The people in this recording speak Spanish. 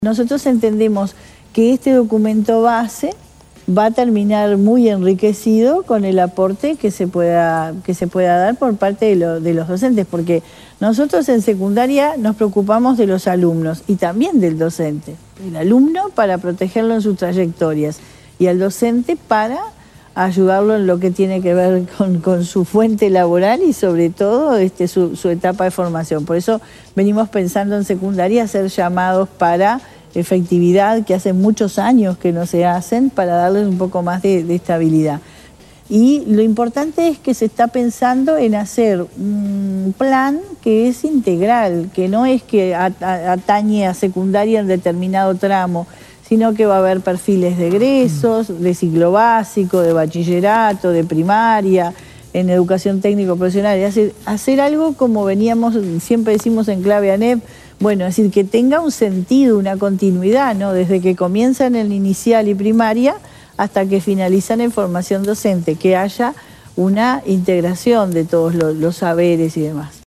Nosotros entendemos que este documento base va a terminar muy enriquecido con el aporte que se pueda dar por parte de los docentes, porque nosotros en secundaria nos preocupamos de los alumnos y también del docente. El alumno para protegerlo en sus trayectorias y al docente para ayudarlo en lo que tiene que ver con su fuente laboral y sobre todo su etapa de formación. Por eso venimos pensando en secundaria hacer llamados para efectividad que hace muchos años que no se hacen, para darles un poco más de estabilidad. Y lo importante es que se está pensando en hacer un plan que es integral, que no es que atañe a secundaria en determinado tramo, sino que va a haber perfiles de egresos, de ciclo básico, de bachillerato, de primaria, en educación técnico profesional. Es decir, hacer algo como veníamos, siempre decimos en clave ANEP, bueno, es decir, que tenga un sentido, una continuidad, ¿no? Desde que comienzan en inicial y primaria hasta que finalizan en formación docente, que haya una integración de todos los saberes y demás.